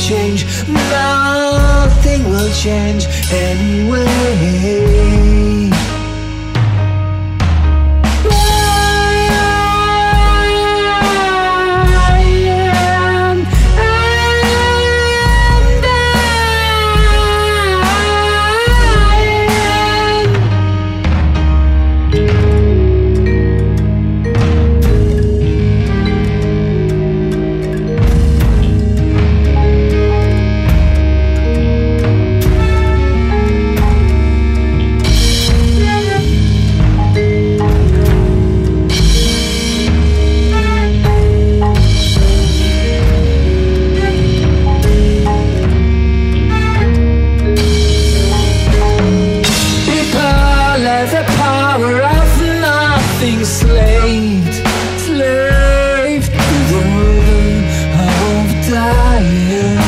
change, nothing will change anyway. Slaved to the rhythm of dying.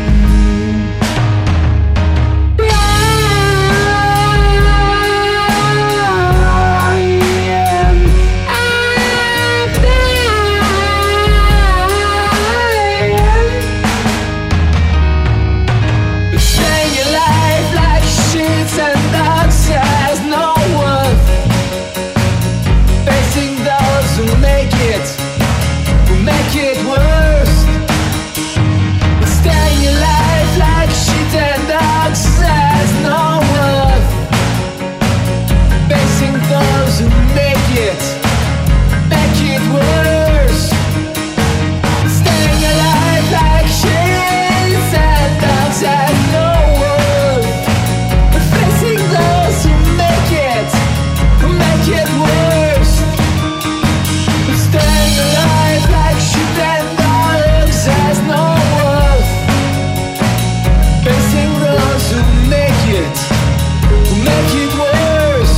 Staying alive like shit and dogs has no worth. Who make it worse. Staying alive like shit and dogs has no worth. Facing those who make it worse. Staying alive like shit and dogs has no worth. Facing those who make it worse. Staying alive like shit and dogs has no worth. Facing those who make it worse.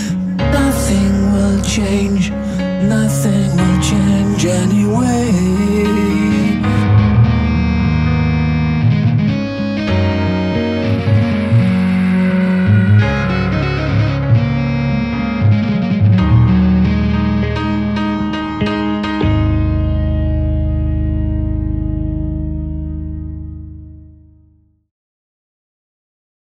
Nothing will change anyway.